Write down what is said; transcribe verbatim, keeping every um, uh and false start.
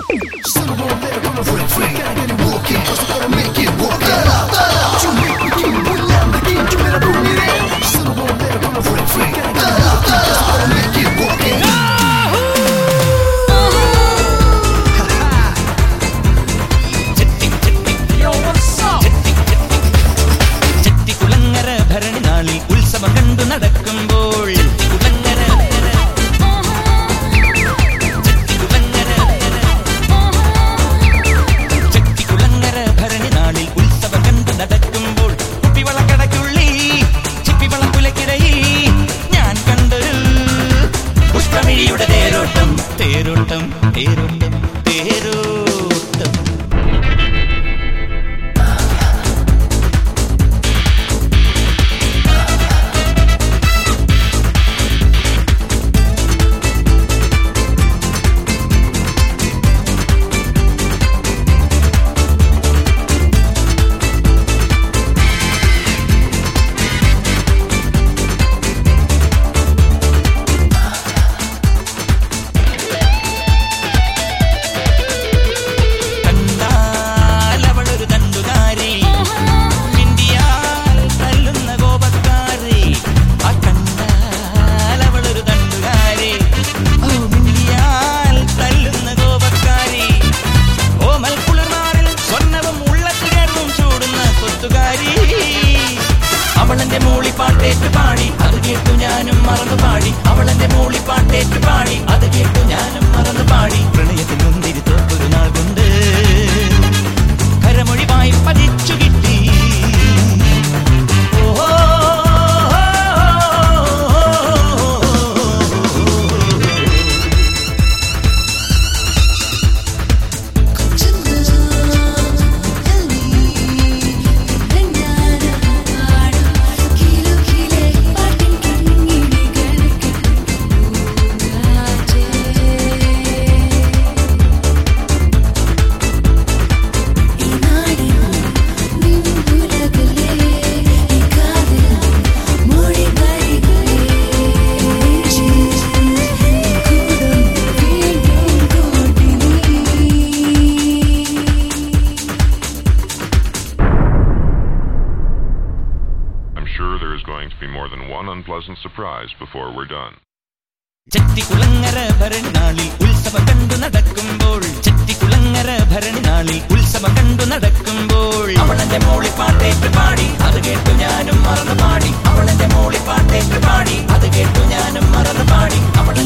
തേരോട്ടം തേരോട്ടം തേരോട്ടം. അവളെന്റെ മൂളിപ്പാട്ടേറ്റ് പാടി അത് കേട്ടു ഞാനും മറന്നു പാടി. അവളെന്റെ മൂളിപ്പാട്ടേറ്റ് പാടി അത് കേട്ടു ഞാനും മറന്നു പാടി. പ്രണയത്തിൽ മുന്തിരി തോപ്പൊരു നാൾ കൊണ്ട് കരമൊഴിവായി പതിച്ചു കിട്ടി. There is going to be more than one unpleasant surprise before we're done. Chettikulangara ഭരണിനാളിൽ ഉത്സവം കണ്ടു നടക്കുമ്പോൾ ചെട്ടിക്കുളങ്ങര ഭരണിനാളിൽ ഉത്സവം കണ്ടു നടക്കുമ്പോൾ അവളെന്റെ മൂളിപ്പാട്ടേറ്റ് പാടി അത് കേട്ടു ഞാനും മറന്നു പാടി. അവളെന്റെ മൂളിപ്പാട്ടേറ്റ് പാടി അത് കേട്ടു ഞാനും മറന്നു പാടി. അവൾ